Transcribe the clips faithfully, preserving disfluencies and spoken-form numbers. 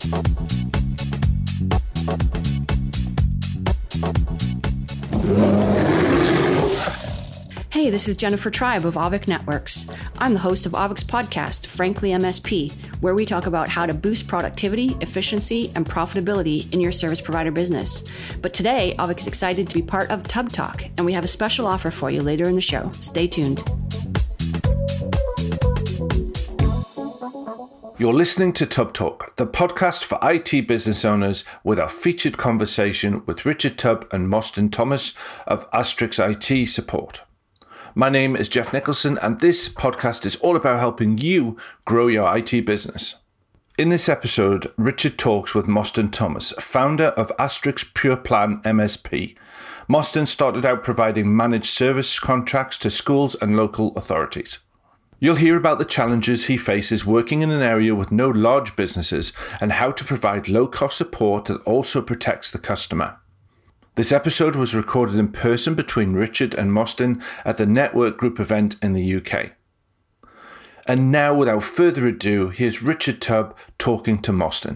Hey, this is Jennifer Tribe of Auvik Networks. I'm the host of Auvik's podcast, Frankly M S P, where we talk about how to boost productivity, efficiency, and profitability in your service provider business. But today, Auvik is excited to be part of Tub Talk, and we have a special offer for you later in the show. Stay tuned. You're listening to Tub Talk, the podcast for I T business owners, with our featured conversation with Richard Tubb and Mostyn Thomas of Astrix I T Support. My name is Jeff Nicholson, and this podcast is all about helping you grow your I T business. In this episode, Richard talks with Mostyn Thomas, founder of Astrix Pure Plan M S P. Mostyn started out providing managed service contracts to schools and local authorities. You'll hear about the challenges he faces working in an area with no large businesses and how to provide low-cost support that also protects the customer. This episode was recorded in person between Richard and Mostyn at the Network Group event in the U K. And now, without further ado, here's Richard Tubb talking to Mostyn.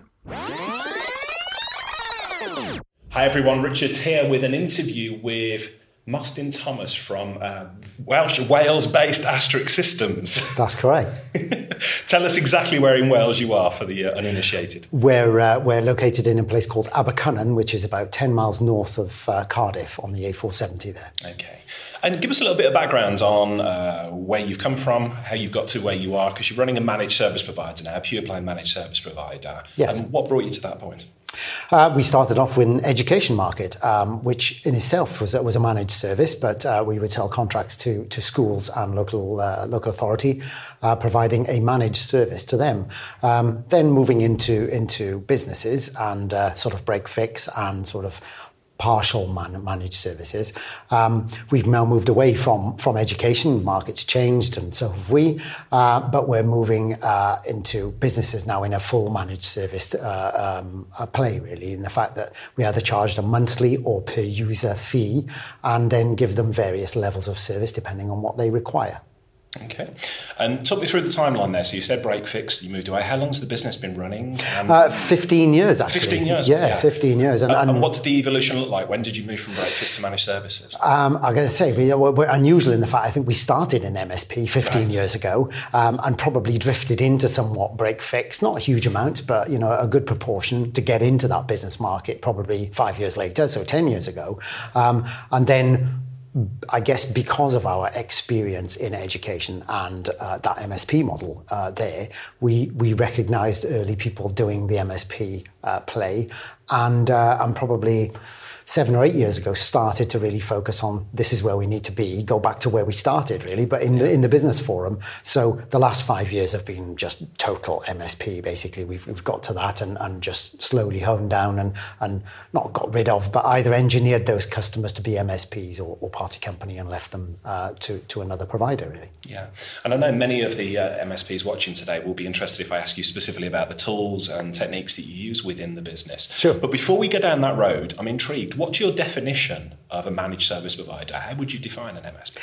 Hi everyone, Richard's here with an interview with Mostyn Thomas from uh, Welsh, Wales-based Astrix Systems. That's correct. Tell us exactly where in Wales you are for the uh, uninitiated. We're, uh, we're located in a place called Abercynon, which is about ten miles north of uh, Cardiff on the A four seventy there. Okay. And give us a little bit of background on uh, where you've come from, how you've got to where you are, because you're running a managed service provider now, a pure play managed service provider. Yes. And what brought you to that point? Uh, we started off with an education market, um, which in itself was, was a managed service, but uh, we would sell contracts to, to schools and local uh, local authority, uh, providing a managed service to them. Um, then moving into into businesses and uh, sort of break fix and sort of partial man- managed services. Um, we've now moved away from, from education. Markets changed and so have we, uh, but we're moving uh, into businesses now in a full managed service uh, um, uh, play, really, in the fact that we either charge a monthly or per user fee and then give them various levels of service depending on what they require. Okay. And talk me through the timeline there. So you said break fix, you moved away. How long's the business been running? Um, uh, fifteen years, actually. fifteen years? Yeah, yeah. fifteen years. And, and, and what did the evolution look like? When did you move from break fix to managed services? Um, I'm going to say, we, we're unusual in the fact I think we started in M S P fifteen right. years ago um, and probably drifted into somewhat break fix, not a huge amount, but you know a good proportion to get into that business market probably five years later, so ten years ago. Um, and then I guess because of our experience in education and uh, that M S P model uh, there, we we recognised early people doing the M S P uh, play, and uh, and probably seven or eight years ago started to really focus on this is where we need to be, go back to where we started really, but in the, in the business forum. So the last five years have been just total M S P basically. We've we've got to that and, and just slowly honed down and, and not got rid of, but either engineered those customers to be M S Ps or, or party company and left them uh, to, to another provider really. Yeah, and I know many of the uh, M S Ps watching today will be interested if I ask you specifically about the tools and techniques that you use within the business. Sure. But before we go down that road, I'm intrigued. What's your definition of a managed service provider? How would you define an M S P?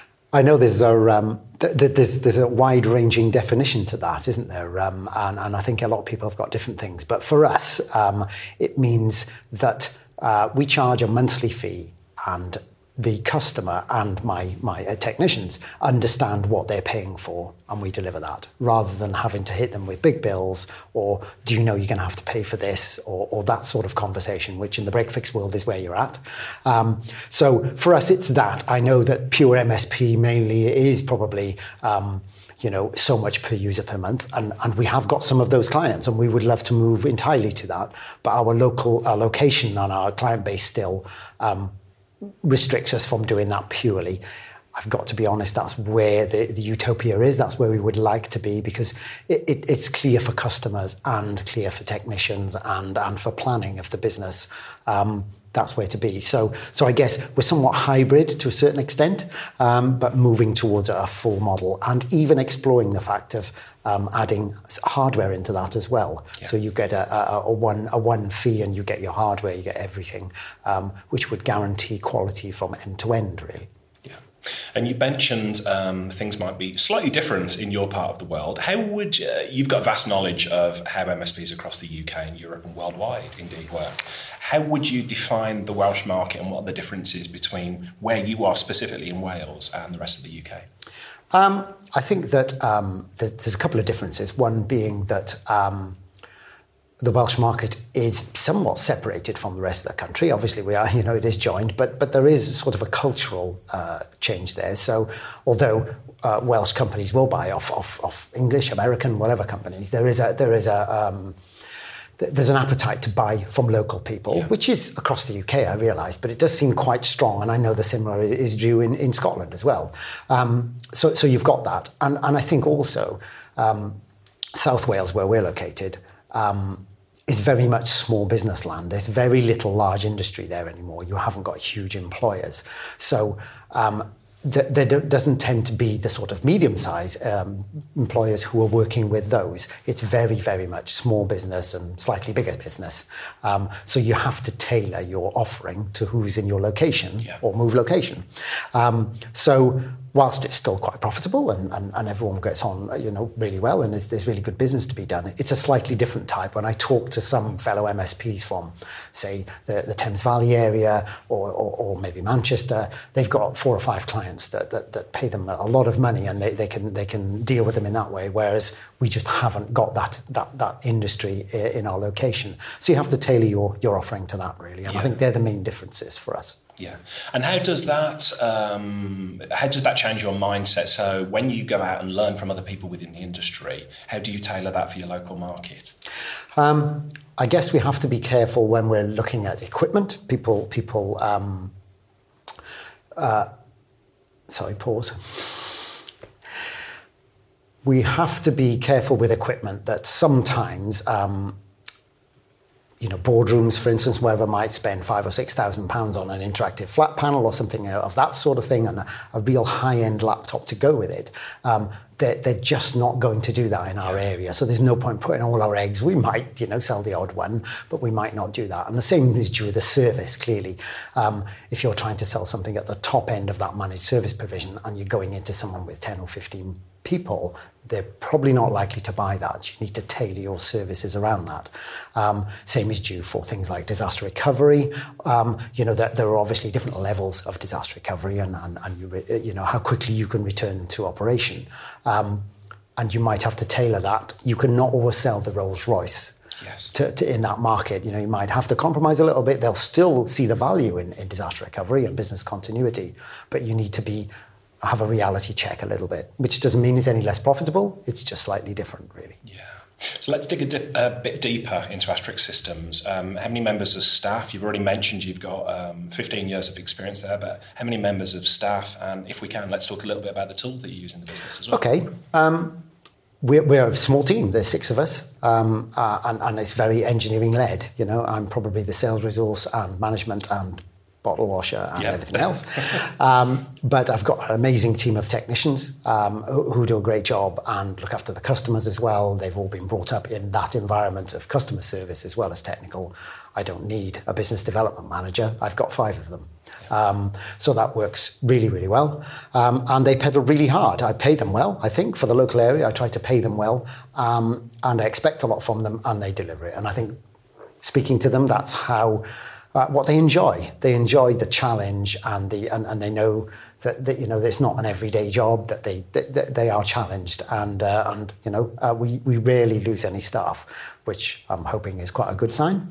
I know there's a um, th- th- there's there's a wide-ranging definition to that, isn't there? Um, and, and I think a lot of people have got different things. But for us, um, it means that uh, we charge a monthly fee, and the customer and my my uh, technicians understand what they're paying for, and we deliver that, rather than having to hit them with big bills or do you know you're going to have to pay for this or, or that sort of conversation, which in the break fix world is where you're at. Um, so for us, it's that. I know that pure M S P mainly is probably um, you know, so much per user per month. And, and we have got some of those clients and we would love to move entirely to that. But our local, our location and our client base still um, restricts us from doing that purely. I've got to be honest, that's where the, the utopia is. That's where we would like to be, because it, it, it's clear for customers and clear for technicians and, and for planning of the business. Um, that's where to be. So, so I guess we're somewhat hybrid to a certain extent, um, but moving towards a full model and even exploring the fact of um, adding hardware into that as well. Yeah. So you get a, a, a one a one fee and you get your hardware, you get everything, um, which would guarantee quality from end to end, really. And you mentioned um, things might be slightly different in your part of the world. How would uh, you've got vast knowledge of how M S Ps across the U K and Europe and worldwide indeed work. How would you define the Welsh market and what are the differences between where you are specifically in Wales and the rest of the U K? Um, I think that um, there's a couple of differences. One being that um, the Welsh market is somewhat separated from the rest of the country. Obviously, we are, you know, it is joined, but but there is sort of a cultural uh, change there. So, although uh, Welsh companies will buy off, off off English, American, whatever companies, there is a there is a um, th- there's an appetite to buy from local people, yeah. which is across the U K, I realise, but it does seem quite strong. And I know the similar is, is due in, in Scotland as well. Um, so so you've got that, and and I think also um, South Wales, where we're located. Um, is very much small business land. There's very little large industry there anymore. You haven't got huge employers. So um, th- there do- doesn't tend to be the sort of medium-sized um, employers who are working with those. It's very, very much small business and slightly bigger business. Um, so you have to tailor your offering to who's in your location yeah. or move location. Um, so whilst it's still quite profitable and, and, and everyone gets on, you know, really well and there's, there's really good business to be done, it's a slightly different type. When I talk to some fellow M S Ps from, say, the, the Thames Valley area or, or, or maybe Manchester, they've got four or five clients that, that, that pay them a lot of money and they, they can they can deal with them in that way, whereas we just haven't got that that, that industry in our location. So you have to tailor your, your offering to that, really. And yeah. I think they're the main differences for us. Yeah, and how does that um, how does that change your mindset? So when you go out and learn from other people within the industry, how do you tailor that for your local market? Um, I guess we have to be careful when we're looking at equipment. People, people. Um, uh, sorry, pause. We have to be careful with equipment that sometimes. Um, You know, boardrooms, for instance, wherever might spend five or six thousand pounds on an interactive flat panel or something of that sort of thing, and a, a real high-end laptop to go with it. Um, they're, they're just not going to do that in our area. So there's no point putting all our eggs. We might, you know, sell the odd one, but we might not do that. And the same is true with the service. Clearly, um, if you're trying to sell something at the top end of that managed service provision, and you're going into someone with ten or fifteen people, they're probably not likely to buy that. You need to tailor your services around that. Um, same is due for things like disaster recovery. Um, you know, there, there are obviously different levels of disaster recovery and, and, and you, re, you know, how quickly you can return to operation. Um, and you might have to tailor that. You cannot always sell the Rolls Royce. Yes. To, to in that market. You know, you might have to compromise a little bit. They'll still see the value in, in disaster recovery and business continuity, but you need to be have a reality check a little bit, which doesn't mean it's any less profitable. It's just slightly different, really. Yeah. So let's dig a, di- a bit deeper into Astrix Systems. Um, how many members of staff? You've already mentioned you've got um, fifteen years of experience there, but how many members of staff? And if we can, let's talk a little bit about the tools that you use in the business as well. Okay. Um, we're, we're a small team. There's six of us, um, uh, and, and it's very engineering-led. You know, I'm probably the sales resource and management and bottle washer and yep. everything else. Um, but I've got an amazing team of technicians um, who, who do a great job and look after the customers as well. They've all been brought up in that environment of customer service as well as technical. I don't need a business development manager. I've got five of them. Um, so that works really, really well. Um, and they pedal really hard. I pay them well, I think, for the local area. I try to pay them well. Um, and I expect a lot from them and they deliver it. And I think speaking to them, that's how... Uh, what they enjoy. They enjoy the challenge and the and, and they know that, that you know it's not an everyday job, that they that they are challenged and uh, and you know uh, we we rarely lose any staff, which I'm hoping is quite a good sign.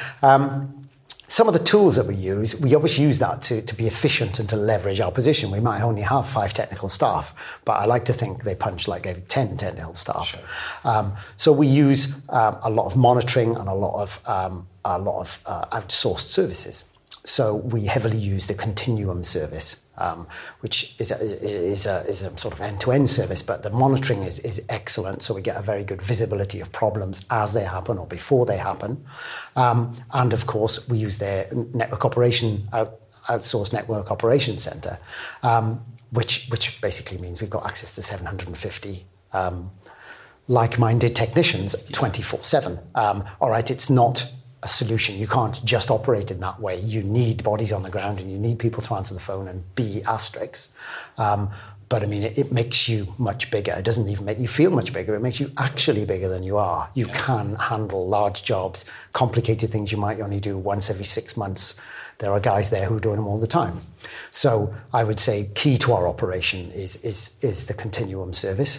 Um, some of the tools that we use, we obviously use that to, to be efficient and to leverage our position. We might only have five technical staff, but I like to think they punch like they have ten technical staff. Sure. Um, so we use um, a lot of monitoring and a lot of um, a lot of uh, outsourced services. So we heavily use the Continuum service, um, which is a, is, a, is a sort of end-to-end service, but the monitoring is, is excellent, so we get a very good visibility of problems as they happen or before they happen. Um, and of course, we use their network operation, out, outsourced network operations center, um, which, which basically means we've got access to seven hundred fifty um, like-minded technicians twenty-four seven. Um, all right, it's not a solution. You can't just operate in that way. You need bodies on the ground and you need people to answer the phone and be Asterix. Um, But I mean, it, it makes you much bigger. It doesn't even make you feel much bigger. It makes you actually bigger than you are. You yeah. can handle large jobs, complicated things you might only do once every six months. There are guys there who are doing them all the time. So I would say key to our operation is, is, is the Continuum service.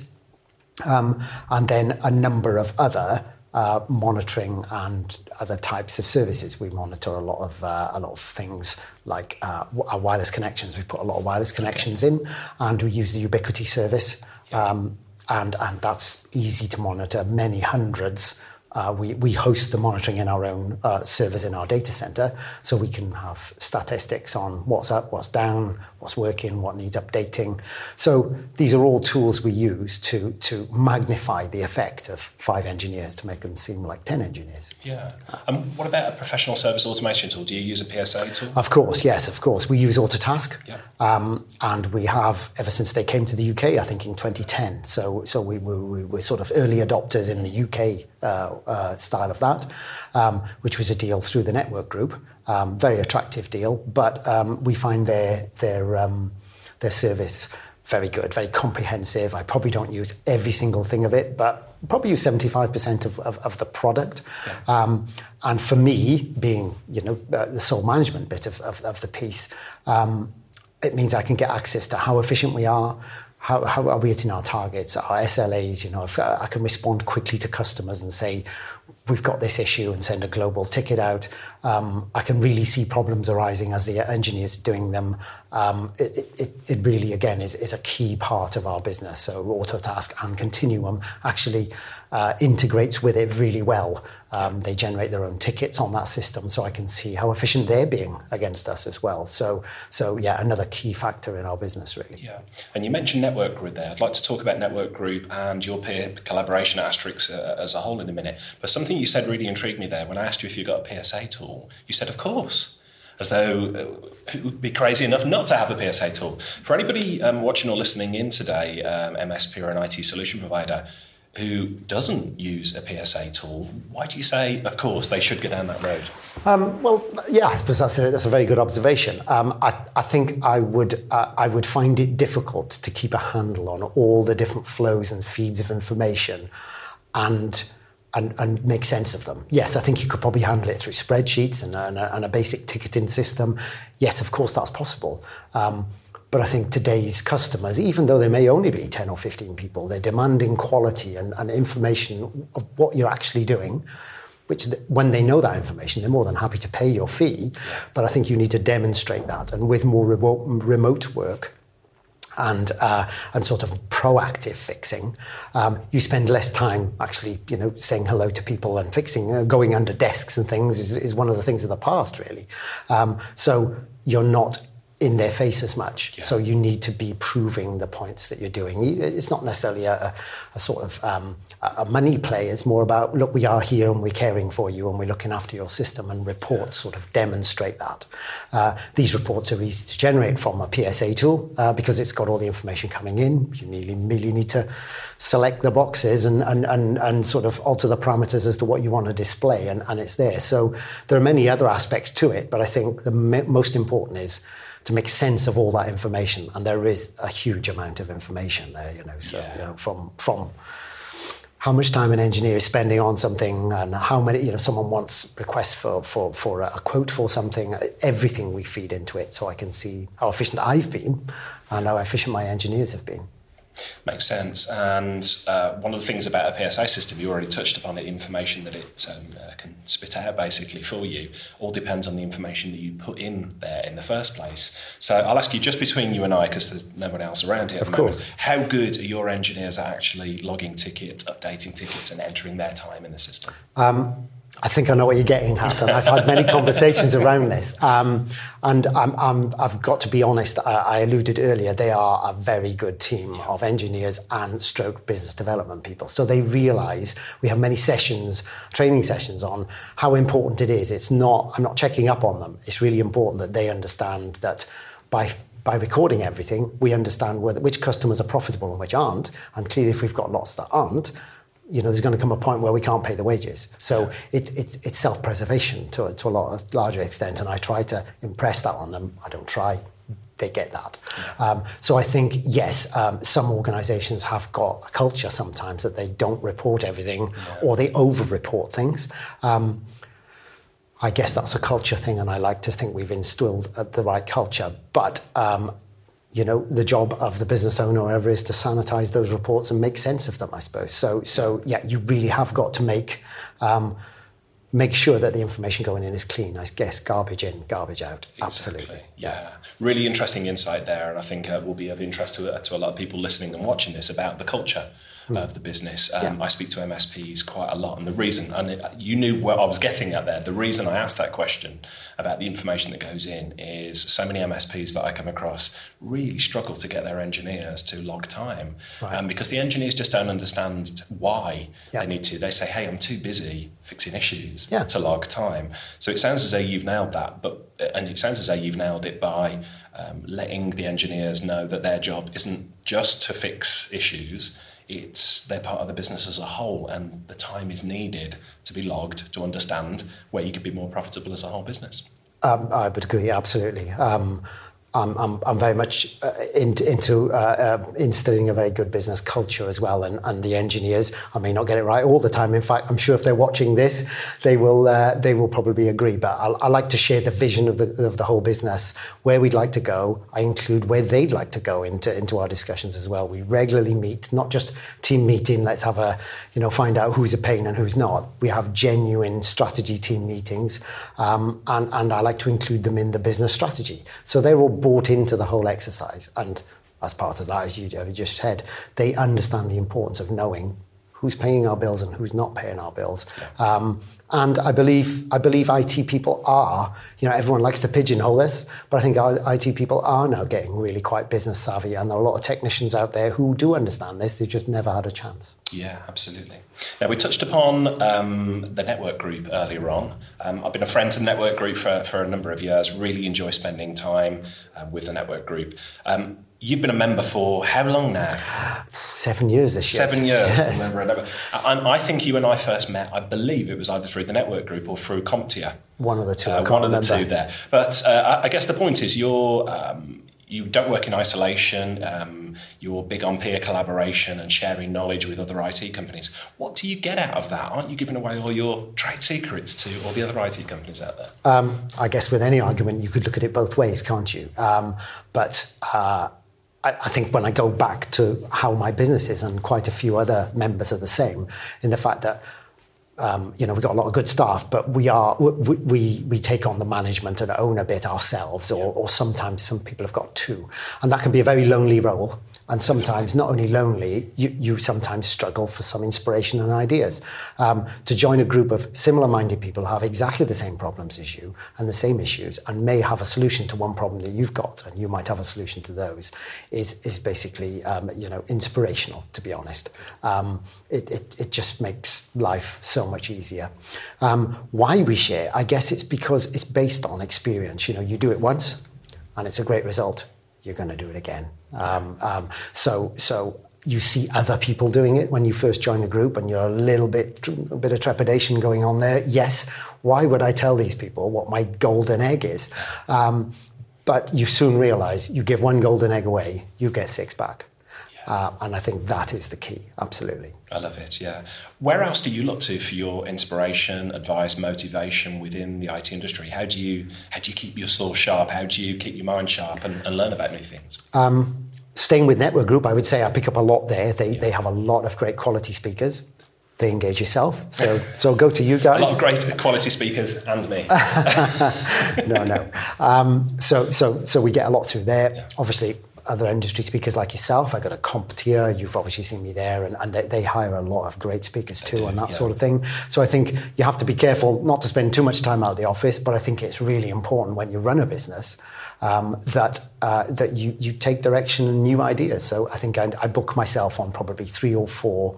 Um, and then a number of other Uh, monitoring and other types of services. We monitor a lot of uh, a lot of things like uh, our wireless connections. We put a lot of wireless connections in, and we use the Ubiquiti service, um, and and that's easy to monitor. Many hundreds. Uh, we, we host the monitoring in our own uh, servers in our data center, so we can have statistics on what's up, what's down, what's working, what needs updating. So these are all tools we use to to magnify the effect of five engineers to make them seem like ten engineers. Yeah. And um, what about a professional service automation tool? Do you use a P S A tool? Of course, yes, of course. We use Autotask, yeah. um, and we have ever since they came to the U K, I think in twenty ten. So so we, we, we were sort of early adopters in the U K uh, uh, style of that, um, which was a deal through the Network Group. Um, very attractive deal, but um, we find their their um, their service very good, very comprehensive. I probably don't use every single thing of it, but probably use seventy-five percent of, of, of the product. Yeah. Um, and for me, being you know uh, the sole management bit of, of, of the piece, um, it means I can get access to how efficient we are, how, how are we hitting our targets, our S L As. You know, if uh, I can respond quickly to customers and say, we've got this issue and send a global ticket out. Um, I can really see problems arising as the engineers are doing them. Um, it, it, it really, again, is, is a key part of our business. So Autotask and Continuum actually uh, integrates with it really well. Um, they generate their own tickets on that system, so I can see how efficient they're being against us as well. So, so yeah, another key factor in our business, really. Yeah, and you mentioned Network Group there. I'd like to talk about Network Group and your peer collaboration at Asterix uh, as a whole in a minute. But something you said really intrigued me there. When I asked you if you got a P S A tool, you said, of course, as though it would be crazy enough not to have a P S A tool. For anybody um, watching or listening in today, um, M S P or an I T solution provider who doesn't use a P S A tool, why do you say, of course, they should go down that road? Um, well, yeah, I suppose that's a, that's a very good observation. Um, I, I think I would uh, I would find it difficult to keep a handle on all the different flows and feeds of information, and And, and make sense of them. Yes, I think you could probably handle it through spreadsheets and, and, a, and a basic ticketing system. Yes, of course, that's possible. Um, but I think today's customers, even though they may only be ten or fifteen people, they're demanding quality and, and information of what you're actually doing, which when they know that information, they're more than happy to pay your fee. But I think you need to demonstrate that. And with more remote, remote work, and uh, and sort of proactive fixing, um, you spend less time actually, you know, saying hello to people and fixing, uh, going under desks and things is, is one of the things of the past, really. Um, so you're not in their face as much. Yeah. So you need to be proving the points that you're doing. It's not necessarily a, a sort of um, a money play. It's more about, look, we are here and we're caring for you and we're looking after your system, and reports yeah. sort of demonstrate that. Uh, these reports are easy to generate from a P S A tool uh, because it's got all the information coming in. You really, really need to select the boxes and, and, and, and sort of alter the parameters as to what you want to display, and, and it's there. So there are many other aspects to it, but I think the me- most important is to make sense of all that information, and there is a huge amount of information there, you know. So, yeah. you know, from from how much time an engineer is spending on something, and how many, you know, someone wants requests for for for a quote for something. Everything we feed into it, so I can see how efficient I've been and how efficient my engineers have been. Makes sense. And uh, one of the things about a P S A system, you already touched upon it, the information that it um, uh, can spit out basically for you, all depends on the information that you put in there in the first place. So I'll ask you, just between you and I, because there's no one else around here at the moment, course. How good are your engineers at actually logging tickets, updating tickets and entering their time in the system? Um, I think I know what you're getting at, and I've had many conversations around this. Um, and I'm, I'm, I've got to be honest, I, I alluded earlier, they are a very good team of engineers and stroke business development people. So they realise, we have many sessions, training sessions on how important it is. It's not, I'm not checking up on them. It's really important that they understand that by By recording everything, we understand whether, which customers are profitable and which aren't. And clearly, if we've got lots that aren't, you know, there's going to come a point where we can't pay the wages. So yeah. it's it's it's self-preservation to, to a lot of larger extent, and I try to impress that on them. I don't try. They get that. Yeah. Um, so I think, yes, um, some organisations have got a culture sometimes that they don't report everything yeah. or they over-report things. Um, I guess that's a culture thing, and I like to think we've instilled uh, the right culture. But, um, you know, the job of the business owner or whatever is to sanitise those reports and make sense of them, I suppose. So, so yeah, you really have got to make... Um, make sure that the information going in is clean. I guess garbage in, garbage out. Exactly. Absolutely. Yeah. Really interesting insight there, and I think uh, will be of interest to, uh, to a lot of people listening and watching this about the culture mm. of the business. Um, yeah. I speak to M S Ps quite a lot, and the reason, and it, you knew where I was getting at there, the reason I asked that question about the information that goes in is so many M S Ps that I come across really struggle to get their engineers to log time right. um, because the engineers just don't understand why yeah. they need to. They say, hey, I'm too busy fixing issues yeah. to log time. So it sounds as though you've nailed that, but and it sounds as though you've nailed it by um, letting the engineers know that their job isn't just to fix issues, it's they're part of the business as a whole, and the time is needed to be logged to understand where you could be more profitable as a whole business. Um, I would agree, absolutely. Um, I'm, I'm, I'm very much uh, into, into uh, uh, instilling a very good business culture as well, and, and the engineers, I may not get it right all the time. In fact, I'm sure if they're watching this, they will uh, they will probably agree. But I'll, I like to share the vision of the of the whole business, where we'd like to go. I include where they'd like to go into into our discussions as well. We regularly meet, not just team meeting. Let's have a you know find out who's a pain and who's not. We have genuine strategy team meetings, um, and and I like to include them in the business strategy. So they're all bought into the whole exercise, and as part of that, as you just said, they understand the importance of knowing who's paying our bills and who's not paying our bills. Um, and I believe I believe I T people are, you know, everyone likes to pigeonhole this, but I think our I T people are now getting really quite business savvy, and there are a lot of technicians out there who do understand this. They've just never had a chance. Yeah, absolutely. Now, we touched upon um, the network group earlier on. Um, I've been a friend to the network group for, for a number of years, really enjoy spending time uh, with the network group. Um, You've been a member for how long now? Seven years this year. Seven years. Yes. Member. And I think you and I first met, I believe it was either through the network group or through CompTIA. One of the two. Uh, one of the two there. But uh, I guess the point is you're, um, you don't work in isolation. Um, you're big on peer collaboration and sharing knowledge with other I T companies. What do you get out of that? Aren't you giving away all your trade secrets to all the other I T companies out there? Um, I guess with any argument, you could look at it both ways, can't you? Um, but... Uh, I think when I go back to how my business is, and quite a few other members are the same, in the fact that um, you know we've got a lot of good staff, but we are we we, we take on the management and own a bit ourselves, or, or sometimes some people have got two, and that can be a very lonely role. And sometimes not only lonely, you, you sometimes struggle for some inspiration and ideas. Um, to join a group of similar-minded people who have exactly the same problems as you and the same issues, and may have a solution to one problem that you've got, and you might have a solution to those, is is basically um, you know inspirational. To be honest, um, it, it it just makes life so much easier. Um, why we share? I guess it's because it's based on experience. You know, you do it once, and it's a great result. You're going to do it again. Um, um, so, so you see other people doing it when you first join the group, and you're a little bit, a bit of trepidation going on there. Yes, why would I tell these people what my golden egg is? Um, but you soon realise you give one golden egg away, you get six back. Uh, and I think that is the key, absolutely. I love it, yeah. Where else do you look to for your inspiration, advice, motivation within the I T industry? How do you how do you keep your soul sharp? How do you keep your mind sharp and, and learn about new things? Um, staying with Network Group, I would say I pick up a lot there. They yeah. they have a lot of great quality speakers. They engage yourself. So so go to you guys. A lot of great quality speakers and me. no, no. Um, so so so we get a lot through there. Yeah. Obviously, other industry speakers like yourself. I got a CompTIA, you've obviously seen me there, and, and they, they hire a lot of great speakers too, do, and that yeah. sort of thing. So I think you have to be careful not to spend too much time out of the office, but I think it's really important when you run a business um, that uh, that you, you take direction and new ideas. So I think I, I book myself on probably three or four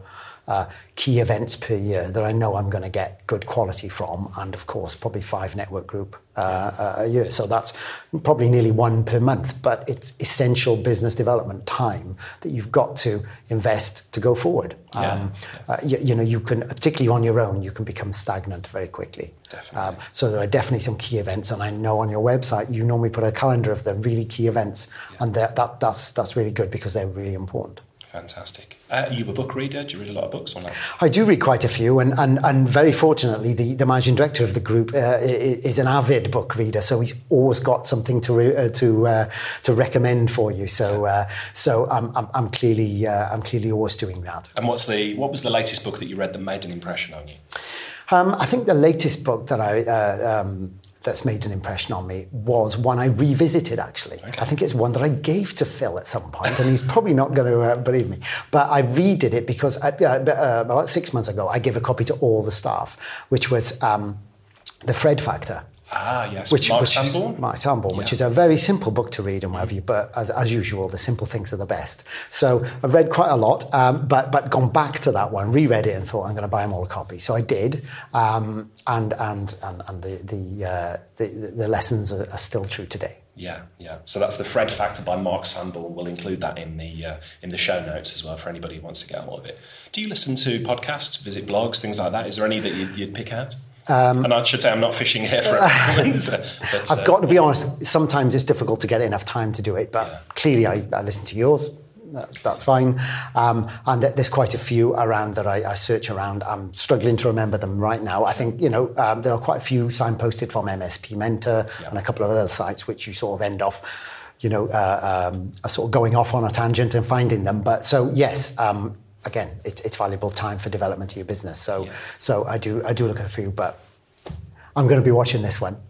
uh, key events per year that I know I'm going to get good quality from, and of course probably five network group uh, a year. So that's probably nearly one per month, but it's essential business development time that you've got to invest to go forward. Yeah. Um, uh, you, you know, you can, particularly on your own, you can become stagnant very quickly. Definitely. Um, so there are definitely some key events, and I know on your website you normally put a calendar of the really key events, yeah. and that, that that's that's really good because they're really important. Fantastic. Uh, are you a book reader? Do you read a lot of books or not? I do read quite a few, and and, and very fortunately, the, the managing director of the group uh, is an avid book reader, so he's always got something to re, uh, to uh, to recommend for you. So uh, so I'm I'm, I'm clearly uh, I'm clearly always doing that. And what's the what was the latest book that you read that made an impression on you? Um, I think the latest book that I. Uh, um, that's made an impression on me was one I revisited, actually. Okay. I think it's one that I gave to Phil at some point, and he's probably not going to uh, believe me. But I redid it because I, uh, uh, about six months ago, I gave a copy to all the staff, which was um, The Fred Factor. Ah, yes. Which, Mark which Sanborn? Is, Mark Sanborn, yeah. which is a very simple book to read and what have you, but as, as usual, the simple things are the best. So I've read quite a lot, um, but but gone back to that one, reread it and thought, I'm going to buy them all a copy. So I did, um, and and and, and the, the, uh, the, the lessons are, are still true today. Yeah, yeah. So that's The Fred Factor by Mark Sanborn. We'll include that in the uh, in the show notes as well for anybody who wants to get a lot of it. Do you listen to podcasts, visit blogs, things like that? Is there any that you'd, you'd pick out? Um, and I should say I'm not fishing here for everyone's. Uh, but, I've uh, got to be honest, sometimes it's difficult to get enough time to do it, but yeah. clearly I, I listen to yours. That, that's fine. Um, and there's quite a few around that I, I search around. I'm struggling to remember them right now. I think, you know, um, there are quite a few signposted from M S P Mentor yeah. and a couple of other sites which you sort of end off, you know, uh, um, sort of going off on a tangent and finding them. But so, yes, um, again, it's, it's valuable time for development of your business. So, yeah. so I do I do look at a few, but I'm going to be watching this one.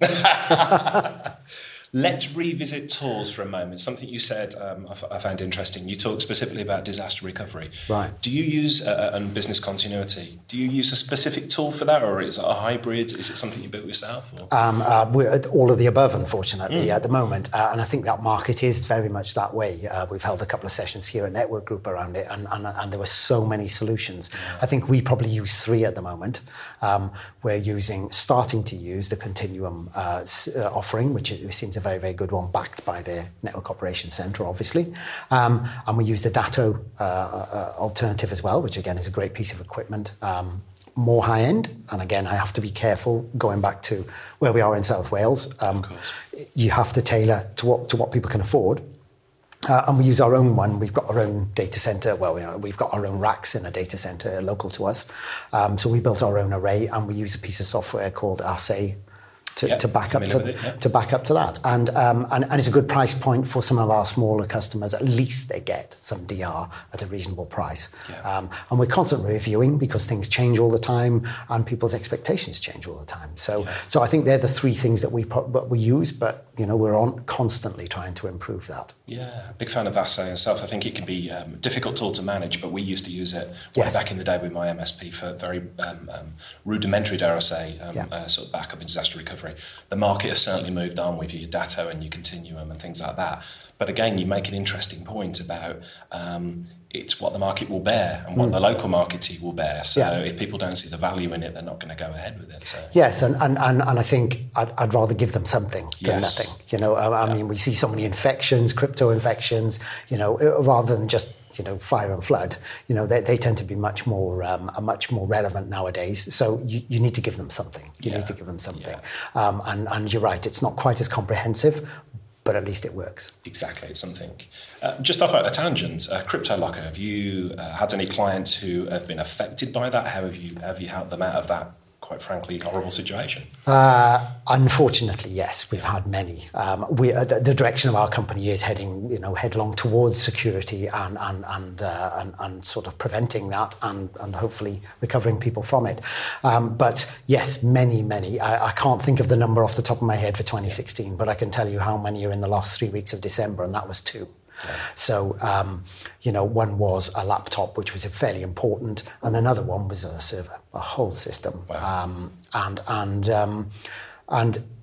Let's revisit tools for a moment. Something you said um, I, f- I found interesting. You talked specifically about disaster recovery. Right. Do you use, uh, and business continuity, do you use a specific tool for that, or is it a hybrid? Is it something you built yourself? Or? Um, uh, we're at all of the above, unfortunately, mm. at the moment. Uh, and I think that market is very much that way. Uh, we've held a couple of sessions here at Network Group around it, and, and, and there were so many solutions. Yeah. I think we probably use three at the moment. Um, we're using, starting to use the Continuum uh, uh, offering, which is, seems a very, very good one, backed by the Network Operations Centre, obviously. Um, and we use the Datto uh, uh, alternative as well, which again is a great piece of equipment. Um, more high end, and again, I have to be careful going back to where we are in South Wales. Um, you have to tailor to what to what people can afford. Uh, and we use our own one. We've got our own data center. Well, you know, we've got our own racks in a data center local to us. Um, so we built our own array, and we use a piece of software called Assay to, yep, to back up to, it, yep. to back up to that. And, um, and and it's a good price point for some of our smaller customers. At least they get some D R at a reasonable price. Yeah. Um, and we're constantly reviewing because things change all the time, and people's expectations change all the time. So yeah. so I think they're the three things that we pro- we use, but you know we're on constantly trying to improve that. Yeah, big fan of Assay myself. I think it can be um, a difficult tool to manage, but we used to use it yes. way back in the day with my M S P for very um, um, rudimentary, dare I say, um, yeah. uh, sort of backup and disaster recovery. The market has certainly moved on with your Datto and your Continuum and things like that. But again, you make an interesting point about um, it's what the market will bear and what mm. the local marketing will bear. So yeah. if people don't see the value in it, they're not going to go ahead with it. So. Yes, and, and, and, and I think I'd, I'd rather give them something than yes. nothing. You know, I, I yeah. mean, we see so many infections, crypto infections, you know, rather than just you know, fire and flood, you know, they, they tend to be much more, um, are much more relevant nowadays. So you, you need to give them something. You yeah. need to give them something. Yeah. Um, and, and you're right, it's not quite as comprehensive, but at least it works. Exactly, it's something. Uh, just off a tangent, uh, CryptoLocker, have you uh, had any clients who have been affected by that? How have you, have you helped them out of that, quite frankly, horrible situation? Uh, unfortunately, yes, we've had many. Um, we, uh, the, the direction of our company is heading, you know, headlong towards security and and and, uh, and and sort of preventing that and and hopefully recovering people from it. Um, but yes, many, many. I, I can't think of the number off the top of my head for twenty sixteen, but I can tell you how many are in the last three weeks of December, and that was two. Yeah. So, um, you know, one was a laptop, which was fairly important, and another one was a server, a whole system. Wow. Um, and and um, and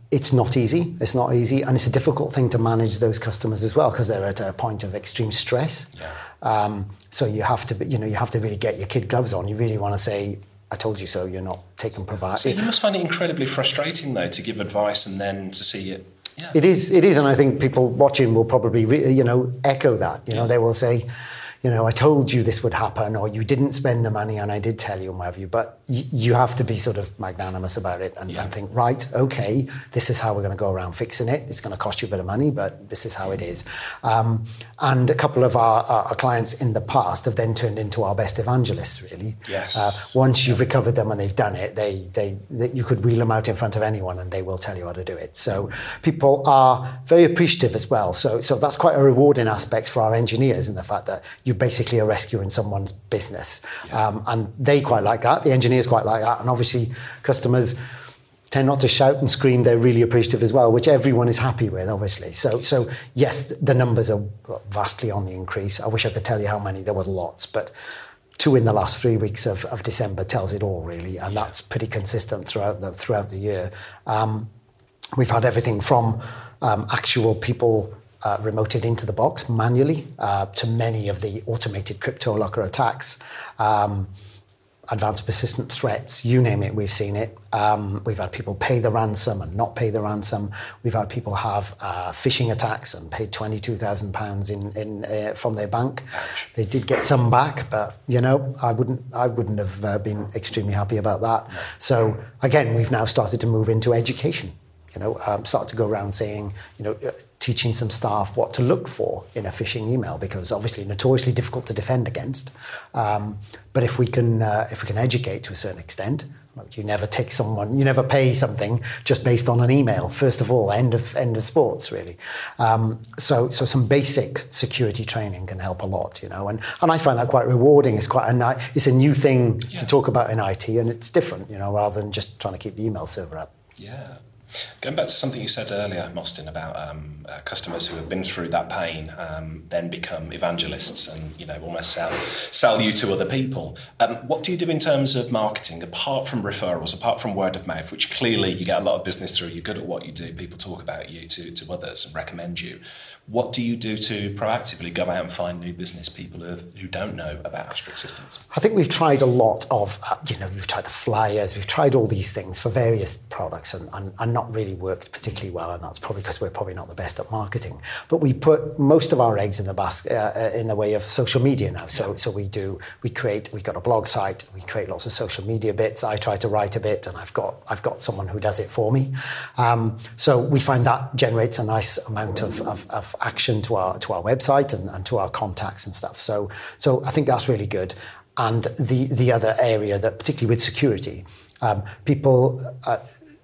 it's not easy. It's not easy, and it's a difficult thing to manage those customers as well because they're at a point of extreme stress. Yeah. Um, so you have to, you know, you have to really get your kid gloves on. You really want to say, "I told you so." You're not taking provide. So you must find it incredibly frustrating, though, to give advice and then to see it. Yeah. It is. It is, and I think people watching will probably, re, you know, echo that. You know, yeah. They will say, you know, "I told you this would happen," or "You didn't spend the money, and I did tell you," and what have you. But y- you have to be sort of magnanimous about it and, yeah. and think, right, okay, this is how we're going to go around fixing it. It's going to cost you a bit of money, but this is how it is. Um, and a couple of our, our clients in the past have then turned into our best evangelists, really. Yes. Uh, once you've recovered them and they've done it, they, they, they you could wheel them out in front of anyone and they will tell you how to do it. So people are very appreciative as well. So, so that's quite a rewarding aspect for our engineers in the fact that you basically are rescuing someone's business. Yeah. Um, and they quite like that. The engineers quite like that. And obviously customers tend not to shout and scream. They're really appreciative as well, which everyone is happy with, obviously. So, so yes, the numbers are vastly on the increase. I wish I could tell you how many. There was lots, but two in the last three weeks of, of December tells it all, really. And that's pretty consistent throughout the, throughout the year. Um, we've had everything from um, actual people Uh, remoted into the box manually uh, to many of the automated crypto locker attacks, um, advanced persistent threats, you name it, we've seen it. Um, we've had people pay the ransom and not pay the ransom. We've had people have uh, phishing attacks and paid twenty-two thousand pounds in, in, uh, from their bank. They did get some back, but, you know, I wouldn't I wouldn't have uh, been extremely happy about that. So, again, we've now started to move into education. You know, um, start to go around saying, you know, uh, teaching some staff what to look for in a phishing email, because obviously notoriously difficult to defend against. Um, but if we can, uh, if we can educate to a certain extent, you never take someone, you never pay something just based on an email. First of all, end of end of sports, really. Um, so, so some basic security training can help a lot, you know, and and I find that quite rewarding. It's quite a nice, it's a new thing yeah. to talk about in I T, and it's different, you know, rather than just trying to keep the email server up. Yeah. Going back to something you said earlier, Mostyn, about um, uh, customers who have been through that pain um, then become evangelists and, you know, almost sell, sell you to other people. Um, what do you do in terms of marketing, apart from referrals, apart from word of mouth, which clearly you get a lot of business through, you're good at what you do, people talk about you to, to others and recommend you. What do you do to proactively go out and find new business people who, who don't know about Astrix Systems? I think we've tried a lot of, uh, you know, we've tried the flyers, we've tried all these things for various products and, and, and not really worked particularly well, and that's probably because we're probably not the best at marketing. But we put most of our eggs in the basket uh, in the way of social media now. So, yeah. so we do, we create, we've got a blog site, we create lots of social media bits. I try to write a bit, and I've got, I've got someone who does it for me. Um, so we find that generates a nice amount of, of, of action to our to our website and, and to our contacts and stuff. So so I think that's really good. And the the other area that, particularly with security, um, people uh,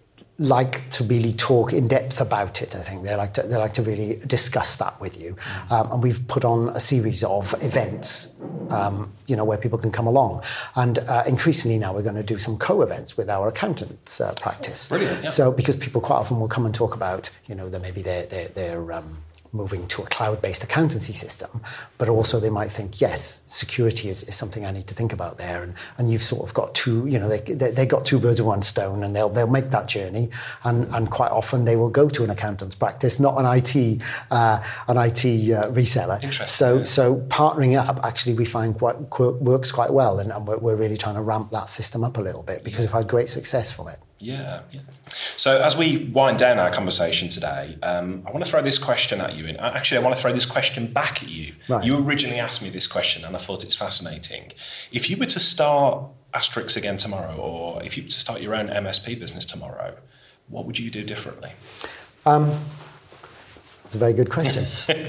like to really talk in depth about it. I think they like to they like to really discuss that with you. Um, and we've put on a series of events, um, you know, where people can come along. And uh, increasingly now we're going to do some co-events with our accountants uh, practice. Brilliant. Yeah. So because people quite often will come and talk about, you know, that maybe they're they're, they're um, moving to a cloud-based accountancy system, but also they might think, yes, security is, is something I need to think about there, and, and you've sort of got two, you know, they, they they got two birds with one stone, and they'll they'll make that journey, and and quite often they will go to an accountant's practice, not an I T uh, an I T uh, reseller. Interesting. So yeah. so partnering up actually we find quite works quite well, and, and we're, we're really trying to ramp that system up a little bit because we've had great success from it. Yeah, yeah. So as we wind down our conversation today, um, I want to throw this question at you. And actually, I want to throw this question back at you. Right. You originally asked me this question, and I thought it's fascinating. If you were to start Astrix again tomorrow, or if you were to start your own M S P business tomorrow, what would you do differently? Um, that's a very good question.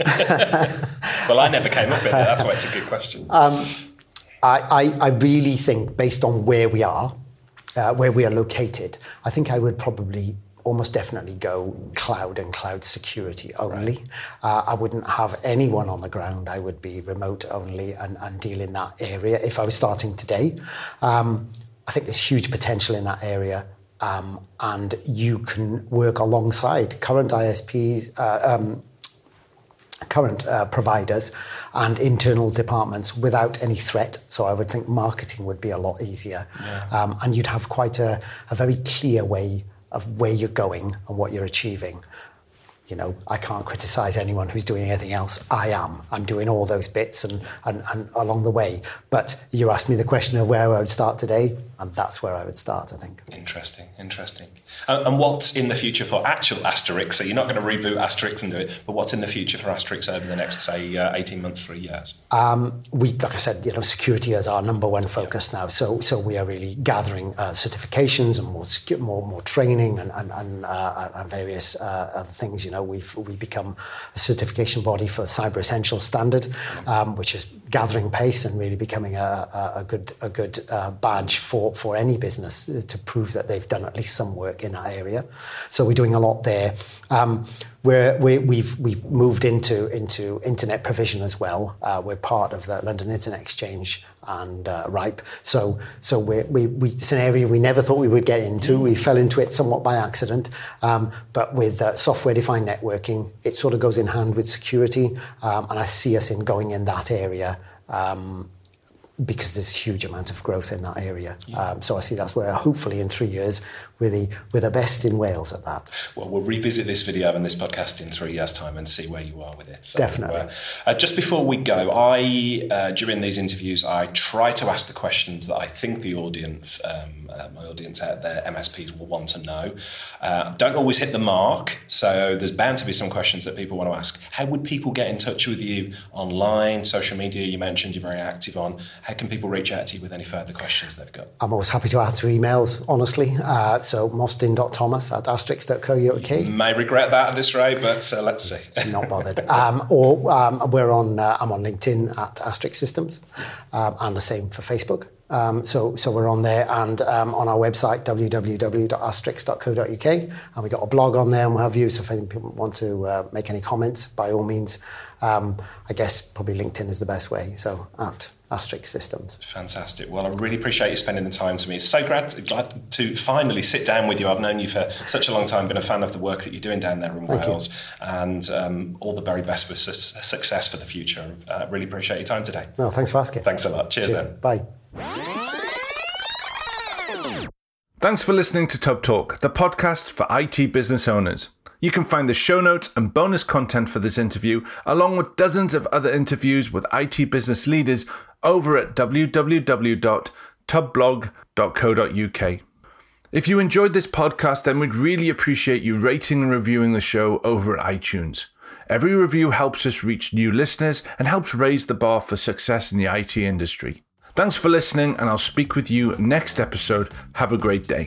Well, I never came up with it. That's why it's a good question. Um, I, I, I really think, based on where we are, Uh, where we are located, I think I would probably almost definitely go cloud and cloud security only. Right. Uh, I wouldn't have anyone on the ground. I would be remote only and, and deal in that area if I was starting today. Um, I think there's huge potential in that area, um, and you can work alongside current I S Ps, uh, um, current uh, providers and internal departments without any threat. So I would think marketing would be a lot easier. Yeah. Um, and you'd have quite a, a very clear way of where you're going and what you're achieving. You know, I can't criticize anyone who's doing anything else. I am. I'm doing all those bits and, and, and along the way. But you asked me the question of where I would start today, and that's where I would start, I think. Interesting, interesting. Uh, and what's in the future for actual Asterix? So you're not going to reboot Asterix and do it, but what's in the future for Asterix over the next, say, uh, eighteen months, three years? Um, we, like I said, you know, security is our number one focus yeah. now. So, so we are really gathering uh, certifications and more, more, more training and and, and, uh, and various uh, other things. You know, we've we become a certification body for Cyber Essentials Standard, um, which is gathering pace and really becoming a, a, a good a good uh, badge for, for any business to prove that they've done at least some work in that area. So we're doing a lot there. Um, we're, we, we've we've moved into into internet provision as well. Uh, we're part of the London Internet Exchange and uh, RIPE. So so we're, we we it's an area we never thought we would get into. We fell into it somewhat by accident. Um, but with uh, software-defined networking, it sort of goes in hand with security, um, and I see us in going in that area. Um, because there's a huge amount of growth in that area. Yeah. Um, so I see that's where hopefully in three years we're the, we're the best in Wales at that. Well, we'll revisit this video and this podcast in three years' time and see where you are with it. So, Definitely. Uh, uh, just before we go, I uh, during these interviews, I try to ask the questions that I think the audience, um, uh, my audience out there, M S Ps will want to know. Uh, don't always hit the mark, so there's bound to be some questions that people want to ask. How would people get in touch with you online, social media? You mentioned you're very active on. How can people reach out to you with any further questions they've got? I'm always happy to answer emails, honestly. Uh, so mostin dot thomas at asterix dot co dot uk. May regret that at this rate, but uh, let's see. Not bothered. Um, or um, we're on. Uh, I'm on LinkedIn at Asterix Systems, um, and the same for Facebook. Um, so, so we're on there and um, on our website w w w dot asterix dot co dot uk, and we got a blog on there and we'll have views. So if any people want to uh, make any comments, by all means, um, I guess probably LinkedIn is the best way. So at Asterix Systems. Fantastic. Well, I really appreciate you spending the time to me. It's so glad, glad to finally sit down with you. I've known you for such a long time, been a fan of the work that you're doing down there in Thank Wales, you. and um, all the very best with su- success for the future. Uh, really appreciate your time today. No, thanks for asking. Thanks a lot. Cheers, Cheers. then. Bye. Thanks for listening to Tub Talk, the podcast for I T business owners. You can find the show notes and bonus content for this interview, along with dozens of other interviews with I T business leaders, over at w w w dot tub blog dot co dot u k. If you enjoyed this podcast, then we'd really appreciate you rating and reviewing the show over at iTunes. Every review helps us reach new listeners and helps raise the bar for success in the I T industry. Thanks for listening, and I'll speak with you next episode. Have a great day.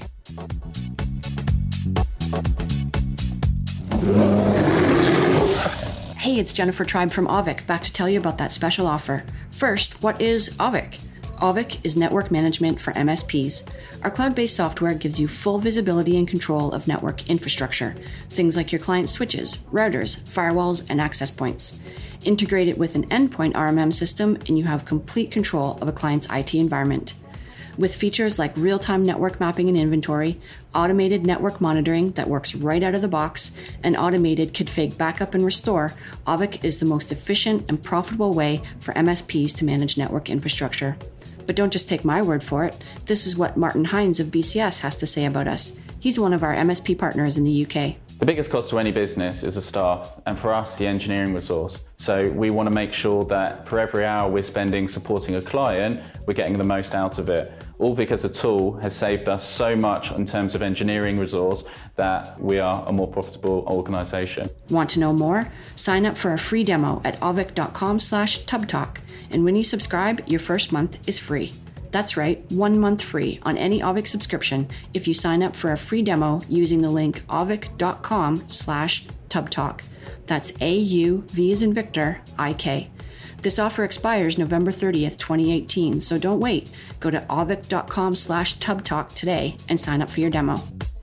Hey, it's Jennifer Tribe from Auvik, back to tell you about that special offer. First, what is Auvik? Auvik is network management for M S Ps. Our cloud-based software gives you full visibility and control of network infrastructure, things like your client switches, routers, firewalls, and access points. Integrate it with an endpoint R M M system, and you have complete control of a client's I T environment. With features like real-time network mapping and inventory, automated network monitoring that works right out of the box, and automated config backup and restore, Auvik is the most efficient and profitable way for M S Ps to manage network infrastructure. But don't just take my word for it. This is what Martin Hines of B C S has to say about us. He's one of our M S P partners in the U K. The biggest cost to any business is the staff, and for us, the engineering resource. So we want to make sure that for every hour we're spending supporting a client, we're getting the most out of it. Auvik as a tool has saved us so much in terms of engineering resource that we are a more profitable organisation. Want to know more? Sign up for a free demo at auvik dot com slash tub talk, and when you subscribe, your first month is free. That's right, one month free on any Auvik subscription if you sign up for a free demo using the link auvik dot com slash tub talk. That's A U V as in Victor, I K. This offer expires November thirtieth, twenty eighteen, so don't wait. Go to auvik dot com slash tub talk today and sign up for your demo.